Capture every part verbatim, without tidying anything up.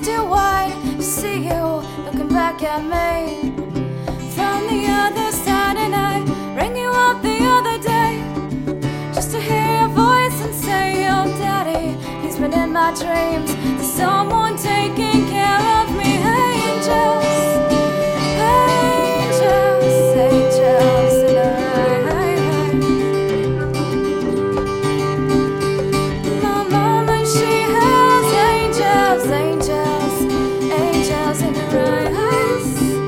too wide to see you looking back at me from the other side, and I rang you up the other day just to hear your voice and say, "Oh, Daddy, he's been in my dreams. There's someone taking care of me." Angels, angels, angels in the rain. My mama, she has angels, angels, angels in her eyes.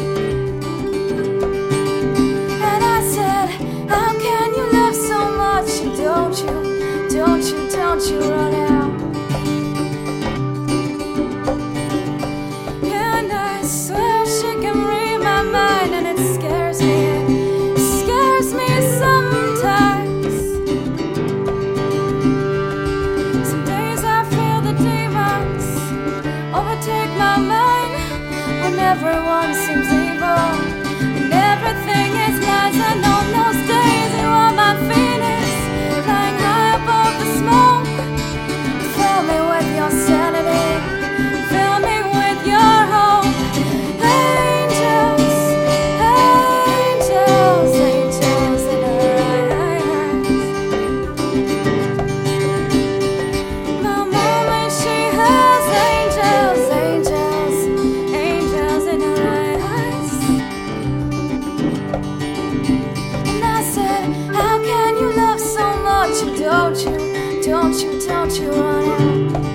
And I said, "How can you love so much? And don't you, don't you, don't you run out." And I swear she can read my mind, and it scares me, it scares me sometimes. Some days I feel the demons overtake my mind, when everyone seems evil and everything is lies. And on those days you are my phoenix, flying high above the smoke. Fill me with your sanity, fill me with your hope. Angels, angels, angels in her eyes. My mama, she has angels, angels, angels in her eyes. And I said, "How can you love so much? And don't you, don't you, don't you run out."